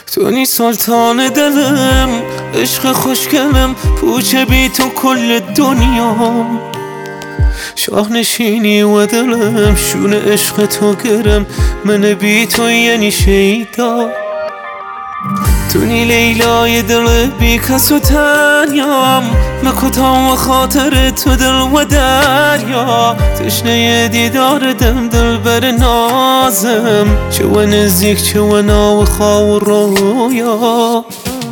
تو نی سلطان دلم، عشق خوشگلم، پوچه بی تو کل دنیام. شاه نشینی و دلم، شون عشق تو گرم، من بی تو یعنی شیدا. تو نی لیلای دل بی کس و تنیام، مکتام و خاطر تو دل و دریا. تشنه دیدار دل بر نازم، چه و نزدیک چه و ناو خواه و رویا.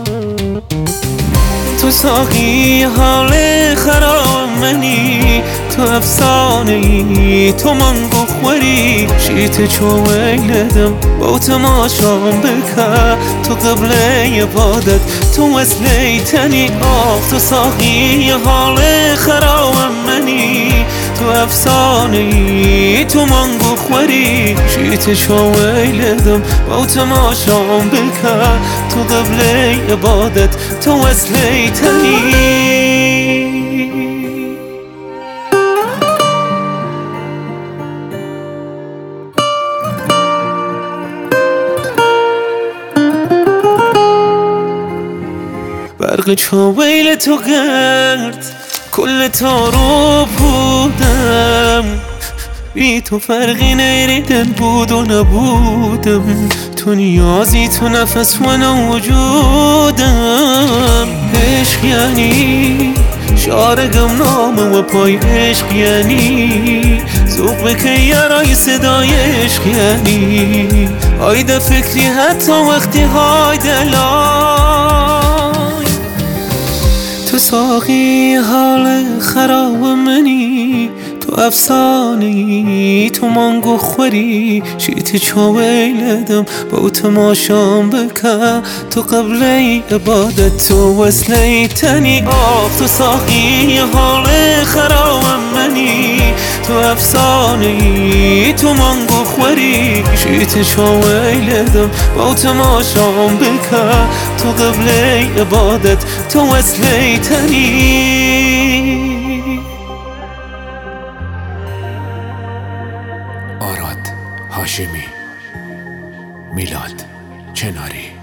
تو ساقی حال خراب منی، تو افسانه ای، تو منگو خوری. شیت چو ویلدم با تماشام بکر، تو قبل عبادت تو وصله تنی. تو ساقی حال خراب منی، تو افسانه ای، تو منگو خوری. شیت چو ویلدم با تماشام بکر، تو قبل عبادت تو وصله تنی. برق چاویل تو گرد کل تارو بودم، بی تو فرقی نیریدن بود و نبودم. تو نیازی تو نفس و وجودم. عشق یعنی شارگم نامه و پای عشق یعنی ذوق بکن یارای صدای عشق یعنی آیده فکری حتی وقتی های دلای. تو ساقی حال خراب منی، تو افسانه‌ای، تو مانگو خوری. شیت چو ویلدم با تماشام بکر، تو قبل عبادت تو وصله تنی. تو ساقی حال خراب منی، تو افسانه‌ای، تو مانگو خوری. شیت چو ویلدم با تماشام بکر، تو قبل عبادت تو وصله تنی. آراد هاشمی، میلاد چناری.